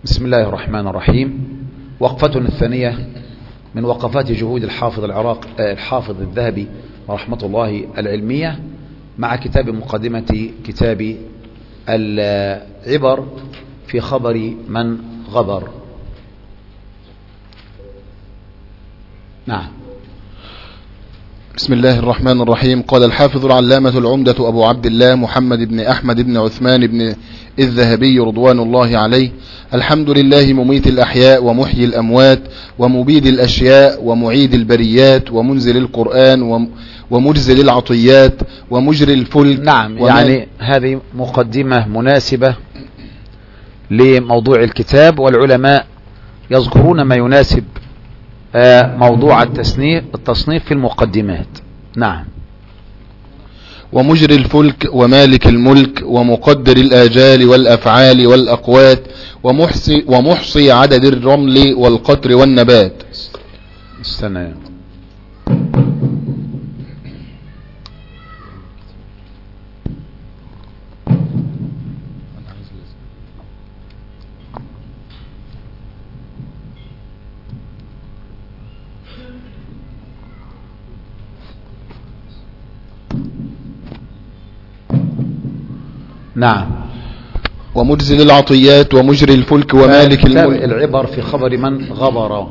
بسم الله الرحمن الرحيم. وقفتنا الثانية من وقفات جهود الحافظ الذهبي رحمة الله العلمية مع كتاب مقدمة كتاب العبر في خبر من غبر. نعم. بسم الله الرحمن الرحيم. قال الحافظ العلامة العمدة أبو عبد الله محمد بن أحمد بن عثمان بن الذهبي رضوان الله عليه: الحمد لله مميت الأحياء ومحيي الأموات ومبيد الأشياء ومعيد البريات ومنزل القرآن ومجزل العطيات ومجري الفلك. نعم، يعني هذه مقدمة مناسبة لموضوع الكتاب، والعلماء يذكرون ما يناسب موضوع التصنيف في المقدمات. نعم. ومجري الفلك ومالك الملك ومقدر الآجال والأفعال والأقوات ومحصي عدد الرمل والقطر والنبات. استنى. نعم. ومجزل العطيات ومجري الفلك ومالك الملك. العبر في خبر من غبر،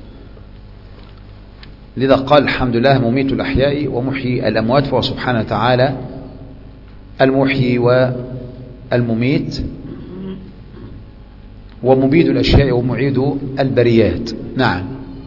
لذا قال الحمد لله مميت الأحياء ومحيي الأموات، فهو سبحانه وتعالى المحيي والمميت ومبيد الأشياء ومعيد البريات. نعم.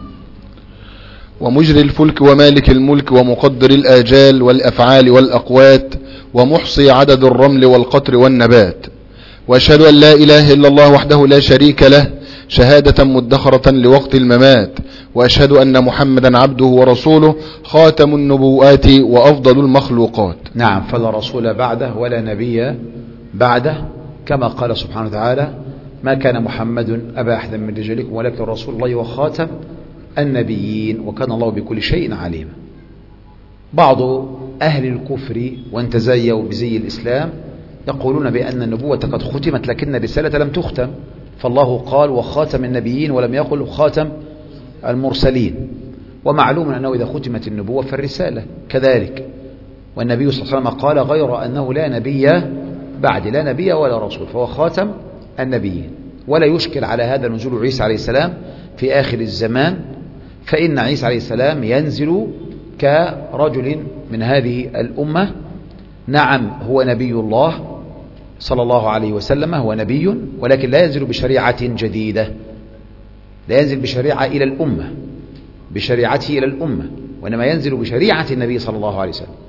ومجري الفلك ومالك الملك ومقدر الآجال والأفعال والأقوات ومحصي عدد الرمل والقطر والنبات. وأشهد أن لا إله إلا الله وحده لا شريك له شهادة مدخرة لوقت الممات. وأشهد أن محمدا عبده ورسوله خاتم النبوات وأفضل المخلوقات. نعم، فلا رسول بعده ولا نبي بعده، كما قال سبحانه وتعالى: ما كان محمد أبا أحد من رجالكم ولكن رسول الله وخاتم النبيين وكان الله بكل شيء عليما. بعض أهل الكفر وان تزيوا بزي الإسلام يقولون بأن النبوة قد ختمت لكن الرسالة لم تختم، فالله قال وخاتم النبيين ولم يقل خاتم المرسلين، ومعلوم أنه إذا ختمت النبوة فالرسالة كذلك. والنبي صلى الله عليه وسلم قال غير أنه لا نبي بعد، لا نبي ولا رسول، فهو خاتم النبيين. ولا يشكل على هذا نزول عيسى عليه السلام في آخر الزمان، فإن عيسى عليه السلام ينزل كرجل من هذه الأمة. نعم، هو نبي الله صلى الله عليه وسلم، هو نبي، ولكن لا ينزل بشريعة جديدة، لا ينزل بشريعة إلى الأمة، بشريعته إلى الأمة، وإنما ينزل بشريعة النبي صلى الله عليه وسلم.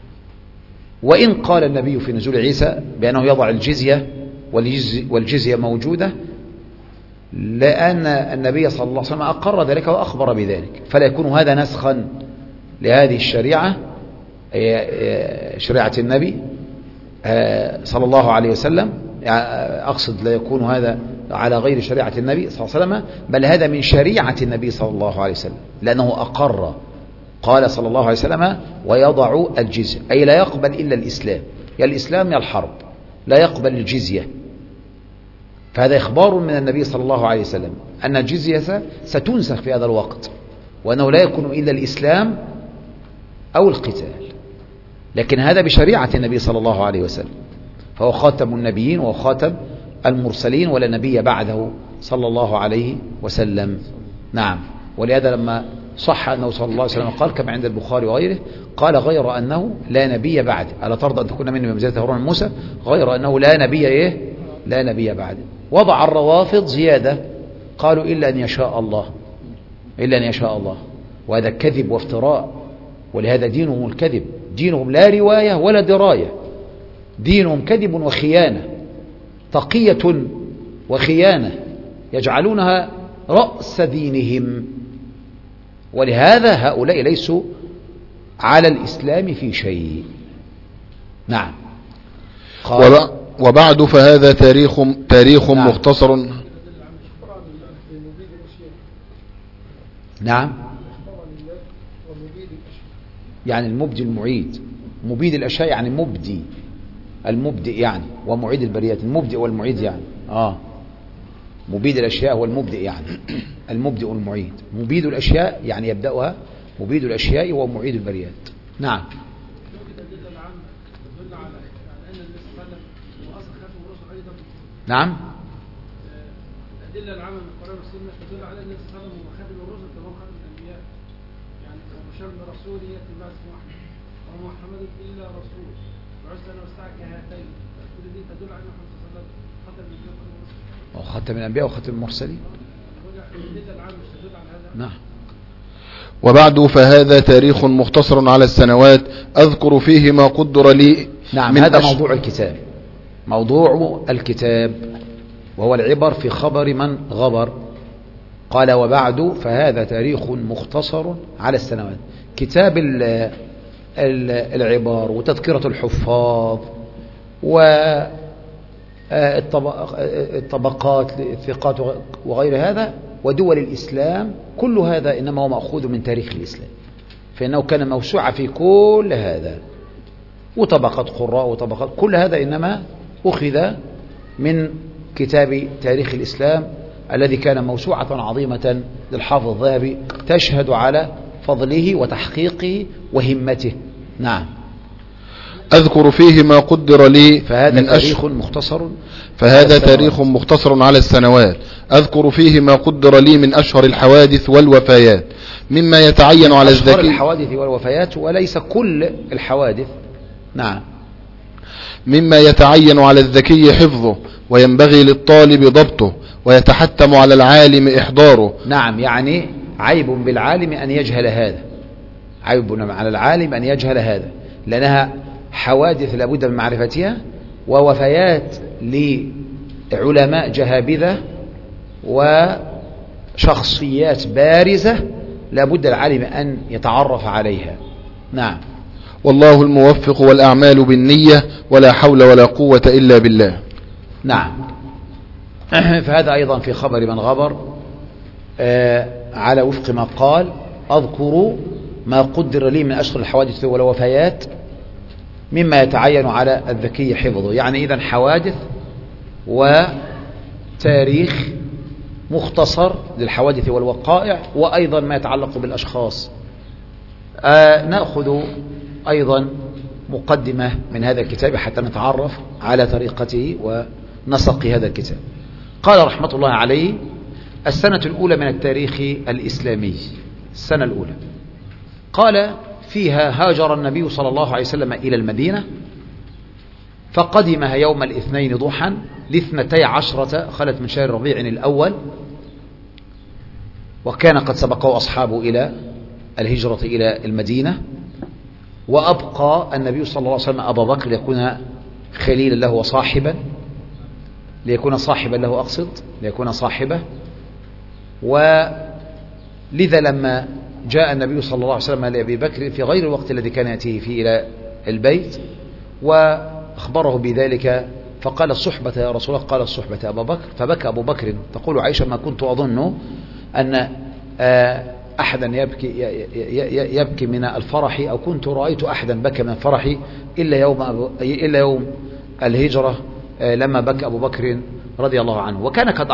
وإن قال النبي في نزول عيسى بأنه يضع الجزية والجزية موجودة، لأن النبي صلى الله عليه وسلم أقر ذلك وأخبر بذلك، فلا يكون هذا نسخا لهذه الشريعة، شريعة النبي صلى الله عليه وسلم. أقصد لا يكون هذا على غير شريعة النبي صلى الله عليه وسلم، بل هذا من شريعة النبي صلى الله عليه وسلم، لأنه أقر، قال صلى الله عليه وسلم ويضع الجزية، أي لا يقبل إلا الإسلام، يا الإسلام يا الحرب، لا يقبل الجزية. فهذا إخبار من النبي صلى الله عليه وسلم أن الجزية ستنسخ في هذا الوقت، وأنه لا يكون إلا الإسلام أو القتال، لكن هذا بشريعة النبي صلى الله عليه وسلم، فهو خاتم النبيين وخاتم المرسلين ولا نبي بعده صلى الله عليه وسلم. نعم. ولهذا لما صح أنه صلى الله عليه وسلم قال كما عند البخاري وغيره، قال غير أنه لا نبي بعد، ألا ترضى أن تكون مني بمنزلة هارون موسى، غير أنه لا نبي لا نبي بعد. وضع الروافض زيادة، قالوا إلا أن يشاء الله، إلا أن يشاء الله، وهذا كذب وافتراء، ولهذا دينهم الكذب، دينهم لا رواية ولا دراية، دينهم كذب وخيانة، تقية وخيانة، يجعلونها رأس دينهم، ولهذا هؤلاء ليسوا على الإسلام في شيء. نعم. وبعد فهذا تاريخ نعم. مختصر. نعم، يعني المبدي المعيد، مبيد الأشياء يعني مبدي، المبدئ يعني، ومعيد البريات، المبدئ والمعيد يعني. مبيد الأشياء هو المبدئ، يعني المبدئ والمعيد. مبيد الأشياء يعني يبدأها، مبيد الأشياء ومعيد البريات. نعم. نعم. الأدلة العامة من القرآن والسنة تدل على أن النبي صلى الله عليه وسلم هو خاتم الرسل كما هو خاتم الأنبياء، يعني وبشر برسول يأتي بعد اسمه أحمد وما محمد إلا رسول وعسى أن أستعك هاتين، كل دي تدل على أن محمد صلى الله عليه وسلم خاتم الأنبياء وخاتم الأنبياء وخاتم المرسلين. الأدلة العامة مش تدل على هذا. نعم. وبعد فهذا تاريخ مختصر على السنوات أذكر فيه ما قدر لي. نعم. هذا موضوع الكتاب، موضوع الكتاب، وهو العبر في خبر من غبر. قال وبعد فهذا تاريخ مختصر على السنوات. كتاب العبر وتذكرة الحفاظ والطبقات الثقات وغير هذا ودول الإسلام، كل هذا إنما هو مأخوذ من تاريخ الإسلام، فإنه كان موسوعة في كل هذا، وطبقات قراء وطبقات، كل هذا إنما أخذ من كتاب تاريخ الإسلام الذي كان موسوعة عظيمة للحافظ الذهبي تشهد على فضله وتحقيقه وهمته. نعم. أذكر فيه ما قدر لي. فهذا تاريخ مختصر على السنوات. أذكر فيه ما قدر لي من أشهر الحوادث والوفيات مما يتعين على الذكي. أشهر الحوادث والوفيات وليس كل الحوادث. نعم. مما يتعين على الذكي حفظه وينبغي للطالب ضبطه ويتحتم على العالم إحضاره. نعم. يعني عيب بالعالم أن يجهل هذا، عيب على العالم أن يجهل هذا، لأنها حوادث لابد من معرفتها، ووفيات لعلماء جهابذة وشخصيات بارزة لابد العالم أن يتعرف عليها. نعم. والله الموفق والأعمال بالنية ولا حول ولا قوة إلا بالله. نعم. فهذا أيضا في خبر من غبر على وفق ما قال أذكر ما قدر لي من أشهر الحوادث والوفيات مما يتعين على الذكي حفظه. يعني إذن حوادث وتاريخ مختصر للحوادث والوقائع، وأيضا ما يتعلق بالأشخاص. نأخذ أيضا مقدمة من هذا الكتاب حتى نتعرف على طريقته ونسق هذا الكتاب. قال رحمة الله عليه: السنة الأولى من التاريخ الإسلامي. السنة الأولى قال فيها هاجر النبي صلى الله عليه وسلم إلى المدينة، فقدمها يوم الاثنين ضحى ل12 خلت من شهر ربيع الأول، وكان قد سبقوا أصحابه إلى الهجرة إلى المدينة، وأبقى النبي صلى الله عليه وسلم أبا بكر ليكون خليلا له وصاحبا، ليكون صاحبا له، أقصد ليكون صاحبه. ولذا لما جاء النبي صلى الله عليه وسلم لأبي بكر في غير الوقت الذي كان يأتيه فيه إلى البيت وأخبره بذلك فقال: الصحبة يا رسول الله. قال: الصحبة يا أبا بكر. فبكى أبو بكر. تقول عائشة: ما كنت أظن أن أحدا يبكي من الفرح، أو كنت رأيت أحدا بكى من الفرح إلا يوم الهجرة لما بكى أبو بكر رضي الله عنه. وكان قد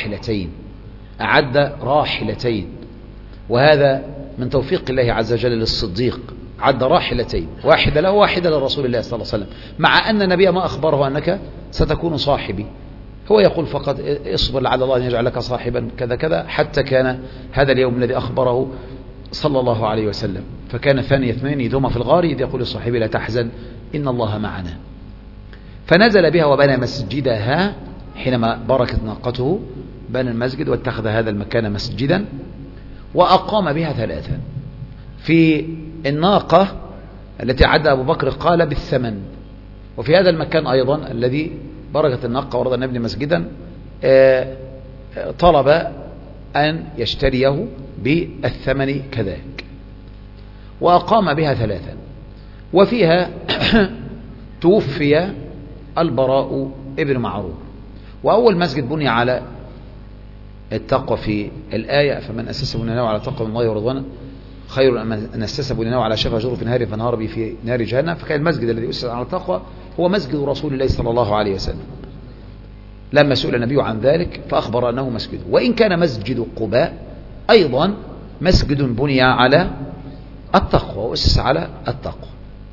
أعد راحلتين، وهذا من توفيق الله عز وجل للصديق. عد راحلتين، واحدة له وواحدة لرسول الله صلى الله عليه وسلم، مع أن النبي ما أخبره أنك ستكون صاحبي، هو يقول فقط: اصبر لعل الله أن يجعل لك صاحبا كذا كذا، حتى كان هذا اليوم الذي أخبره صلى الله عليه وسلم. فكان ثاني اثنين إذ هما في الغار إذ يقول لصاحبه: لا تحزن إن الله معنا. فنزل بها وبنى مسجدها. حينما بركت ناقته بنى المسجد واتخذ هذا المكان مسجدا، وأقام بها 3. في الناقة التي عد أبو بكر قال بالثمن، وفي هذا المكان أيضا الذي بركت الناقة ورد أن نبني مسجدا طلب أن يشتريه بالثمن كذلك، وأقام بها 3. وفيها توفي البراء ابن معروف. وأول مسجد بني على التقوى في الآية: فمن أسس بنيانه على تقوى من الله ورضوانه خير من أن أسس بنيانه على شفا جرف نهر فانهار به في نار جهنم. فكان المسجد الذي أسس على التقوى هو مسجد رسول الله صلى الله عليه وسلم. لما سئل النبي عن ذلك فأخبر أنه مسجد. وإن كان مسجد قباء أيضا مسجد بني على التقوى وأسس على التقوى.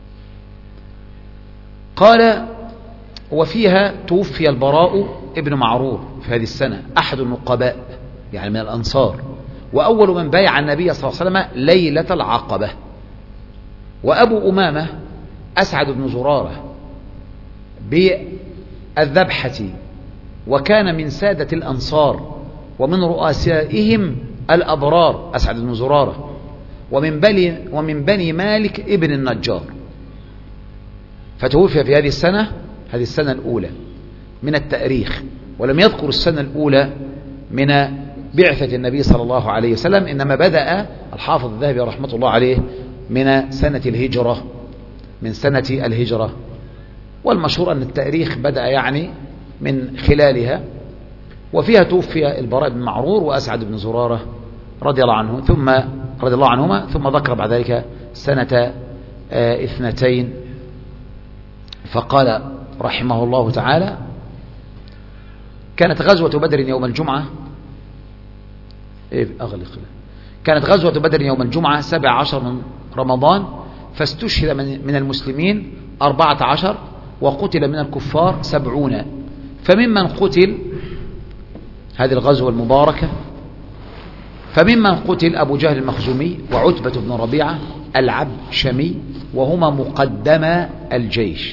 قال وفيها توفي البراء ابن معرور في هذه السنة أحد النقباء يعني من الأنصار، وأول من بايع النبي صلى الله عليه وسلم ليلة العقبة. وأبو أمامة أسعد بن زرارة بالذبحة، وكان من سادة الأنصار ومن رؤسائهم الأبرار أسعد بن زرارة، ومن بني مالك ابن النجار. فتوفي في هذه السنة الأولى من التاريخ، ولم يذكر السنة الأولى من بعثة النبي صلى الله عليه وسلم، إنما بدأ الحافظ الذهبي رحمة الله عليه من سنة الهجرة، والمشهور أن التاريخ بدأ يعني من خلالها. وفيها توفي البراء بن معرور وأسعد بن زرارة رضي الله عنهما، ثم ذكر بعد ذلك سنة 2. فقال رحمه الله تعالى: كانت غزوة بدر يوم الجمعة 17 من رمضان، فاستشهد من المسلمين 14، وقتل من الكفار 70. فممن قتل هذه الغزوة المباركة أبو جهل المخزومي وعتبة بن ربيعة العبشمي، وهما مقدم الجيش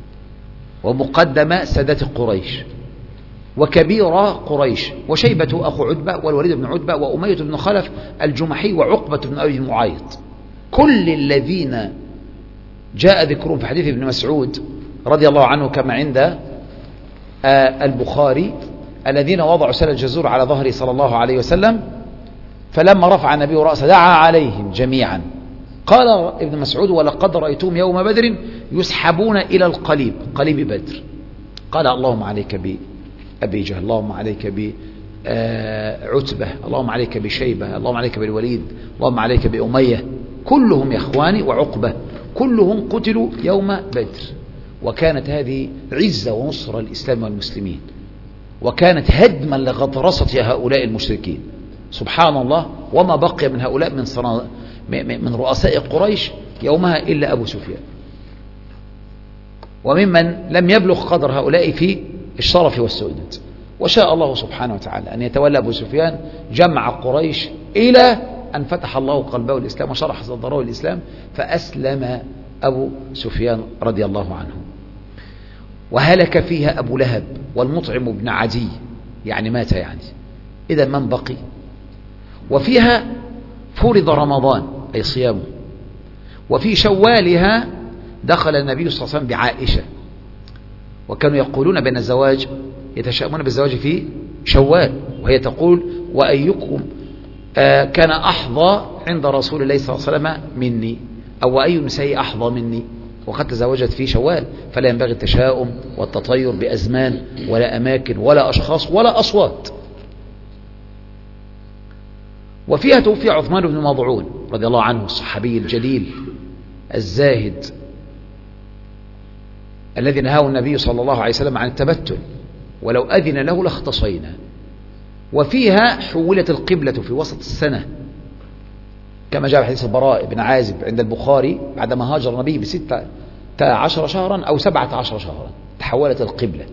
ومقدم سادة قريش وكبير قريش، وشيبة أخو عتبة والوليد بن عتبة وأمية بن خلف الجمحي وعقبة بن أبي معيط، كل الذين جاء ذكرهم في حديث ابن مسعود رضي الله عنه كما عند البخاري، الذين وضعوا سل الجزور على ظهره صلى الله عليه وسلم، فلما رفع النبي رأسه دعا عليهم جميعا. قال ابن مسعود: ولقد رأيتهم يوم بدر يسحبون إلى قليب بدر. قال: اللهم عليك بأبي جهل، اللهم عليك بعتبة، اللهم عليك بشيبة، اللهم عليك بالوليد، اللهم عليك بأمية، كلهم يا إخواني، وعقبة، كلهم قتلوا يوم بدر. وكانت هذه عزة ونصر الإسلام والمسلمين، وكانت هدما لغطرسة هؤلاء المشركين. سبحان الله، وما بقي من هؤلاء من رؤساء قريش يومها إلا أبو سفيان، وممن لم يبلغ قدر هؤلاء في الشرف والسؤدد. وشاء الله سبحانه وتعالى أن يتولى أبو سفيان جمع قريش إلى أن فتح الله قلبه الإسلام وشرح صدره الإسلام، فأسلم أبو سفيان رضي الله عنه. وهلك فيها أبو لهب والمطعم بن عدي، يعني مات يعني. إذا من بقي؟ وفيها فرض رمضان أي صيامه. وفي شوالها دخل النبي صلى الله عليه وسلم بعائشة، وكانوا يقولون بأن الزواج يتشائمون بالزواج في شوال، وهي تقول: وأيكم كان أحظى عند رسول الله صلى الله عليه وسلم مني، أو أي نساء أحظى مني، وقد تزوجت في شوال، فلا ينبغي التشاؤم والتطير بأزمان ولا أماكن ولا أشخاص ولا أصوات. وفيها توفي عثمان بن مضعون رضي الله عنه، الصحابي الجليل الزاهد الذي نهاه النبي صلى الله عليه وسلم عن التبتل، ولو أذن له لاختصينا. وفيها حولت القبلة في وسط السنة، كما جاء في حديث البراء بن عازب عند البخاري، بعدما هاجر النبي ب16 شهرا أو 17 شهرا تحولت القبلة.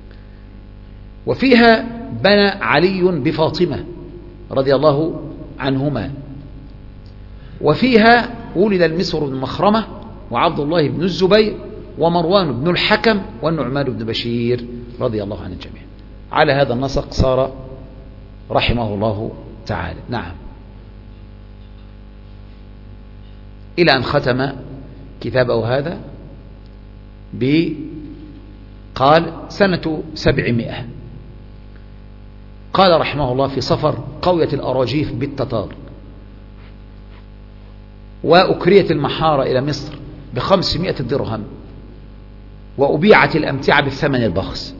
وفيها بنى علي بفاطمة رضي الله عنهما. وفيها ولد المسور بن مخرمة وعبد الله بن الزبير ومروان بن الحكم والنعمان بن بشير رضي الله عن الجميع. على هذا النسق صار رحمه الله تعالى. نعم، إلى أن ختم كتابه هذا قال سنة 700. قال رحمه الله: في صفر قوية الأراجيف بالتتار، وأكريت المحارة إلى مصر ب500 درهم، وأبيعت الأمتعة بالثمن البخس.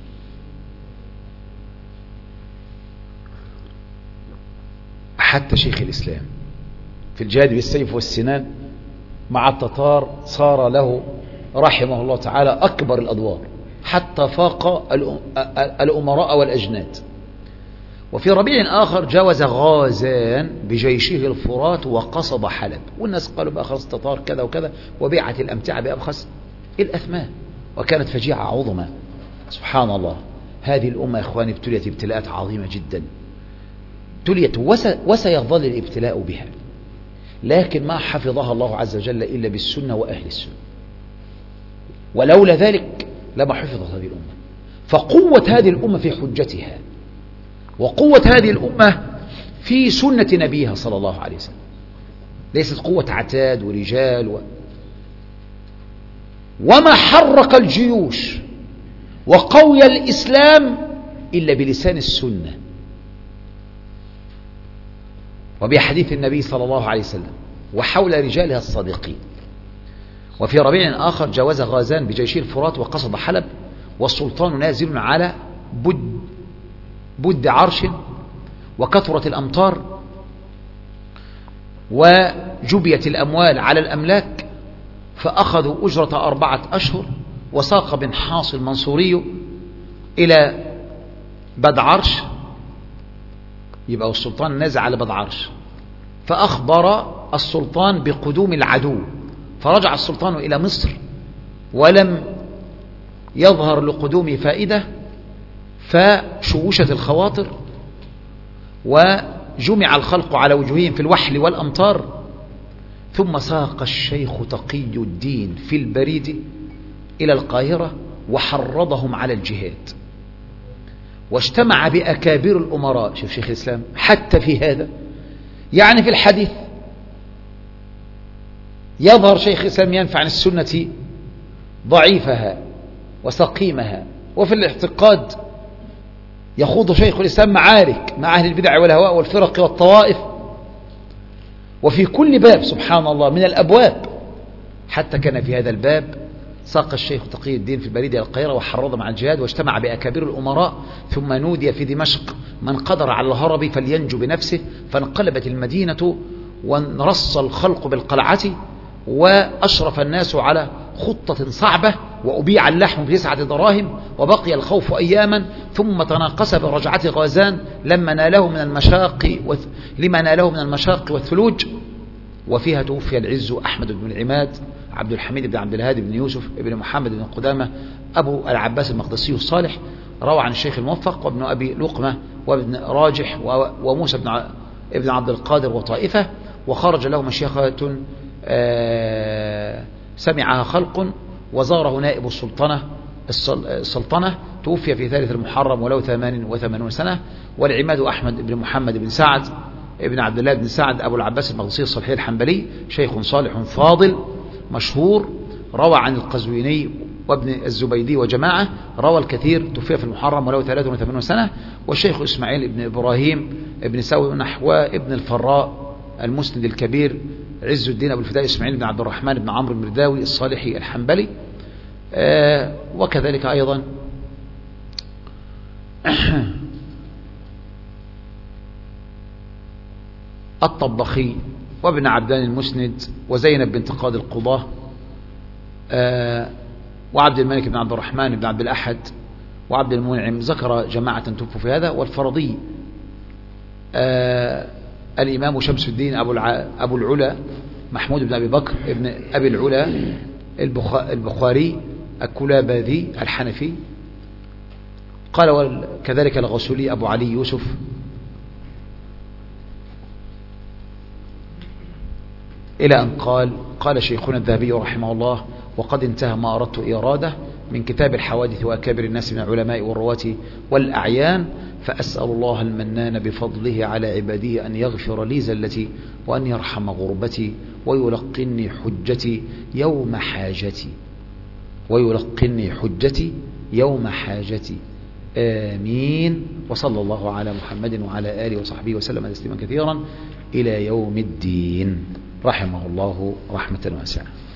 حتى شيخ الإسلام في الجهاد بالسيف والسنان مع التتار صار له رحمه الله تعالى أكبر الأدوار، حتى فاق الأمراء والأجناد. وفي ربيع آخر جاوز غازان بجيشه الفرات وقصد حلب، والناس قالوا بقى خلاص تطار كذا وكذا، وبيعت الأمتعة بأبخس الأثمان، وكانت فجيعة عظمى. سبحان الله، هذه الأمة يا إخواني ابتليت ابتلاءات عظيمة جدا، ابتليت وسيظل الابتلاء بها، لكن ما حفظها الله عز وجل إلا بالسنة وأهل السنة، ولولا ذلك لما حفظت هذه الأمة. فقوة هذه الأمة في حجتها، وقوة هذه الأمة في سنة نبيها صلى الله عليه وسلم، ليست قوة عتاد ورجال وما حرك الجيوش وقوي الإسلام إلا بلسان السنة وبحديث النبي صلى الله عليه وسلم وحول رجالها الصادقين. وفي ربيع آخر جاوز غازان بجيشه الفرات وقصد حلب، والسلطان نازل على بد عرش، وكثرت الأمطار، وجبيت الأموال على الأملاك، فأخذوا أجرة 4 أشهر. وساق بن حاص المنصوري إلى بدعرش، يبقى السلطان نازل على بدعرش، فأخبر السلطان بقدوم العدو، فرجع السلطان إلى مصر ولم يظهر لقدومه فائدة، فشوشت الخواطر وجمع الخلق على وجوههم في الوحل والأمطار. ثم ساق الشيخ تقي الدين في البريد إلى القاهرة وحرضهم على الجهاد، واجتمع بأكابر الأمراء. شوف شيخ الإسلام حتى في هذا، يعني في الحديث يظهر شيخ الإسلام ينفع عن السنة ضعيفها وسقيمها، وفي الاعتقاد يخوض شيخ الإسلام معارك مع أهل البدع والهواء والفرق والطوائف، وفي كل باب سبحان الله من الأبواب، حتى كان في هذا الباب ساق الشيخ تقي الدين في البريد إلى القاهرة وحرض مع الجهاد، واجتمع بأكابر الأمراء. ثم نودي في دمشق من قدر على الهرب فلينجو بنفسه، فانقلبت المدينة وانرص الخلق بالقلعة، وأشرف الناس على خطة صعبة، وأبيع اللحم ب9 دراهم، وبقي الخوف أياما، ثم تناقص برجعة غازان لما ناله من المشاق والثلوج. وفيها توفي العز أحمد بن العماد، عبد الحميد بن عبد الهادي بن يوسف بن محمد بن قدامة أبو العباس المقدسي الصالح، روى عن الشيخ الموفق وابن أبي لقمة وابن راجح وموسى ابن عبد القادر وطائفة. وخرج له مشيخة سمعها خلق، وزاره نائب السلطنة، توفي في 3 المحرم وله 88 سنة. والعماد أحمد بن محمد بن سعد ابن عبد الله بن سعد أبو العباس المقدسي الصالحي الحنبلي، شيخ صالح فاضل مشهور، روى عن القزويني وابن الزبيدي وجماعة، روى الكثير، توفي في المحرم وله 83 سنة. والشيخ إسماعيل ابن إبراهيم ابن سوي نحو ابن الفراء المسند الكبير عز الدين أبو الفداء إسماعيل بن عبد الرحمن بن عمرو المرداوي الصالحي الحنبلي. وكذلك أيضا الطبخي وابن عبدان المسند وزينب بنت قاضي القضاة وعبد الملك بن عبد الرحمن بن عبد الأحد وعبد المنعم، ذكر جماعة توفوا في هذا. والفرضي الإمام شمس الدين أبو العلا محمود بن أبي بكر ابن أبي العلا البخاري الكلاباذي الحنفي قال. وكذلك الغسولي أبو علي يوسف. إلى أن قال شيخنا الذهبي رحمه الله: وقد انتهى ما أردت إراده من كتاب الحوادث وأكابر الناس من العلماء والرواة والأعيان، فأسأل الله المنان بفضله على عباده أن يغفر لي زلتي، وأن يرحم غربتي، ويلقني حجتي يوم حاجتي آمين. وصلى الله على محمد وعلى آله وصحبه وسلم تسليما كثيرا إلى يوم الدين، رحمه الله رحمة واسعة.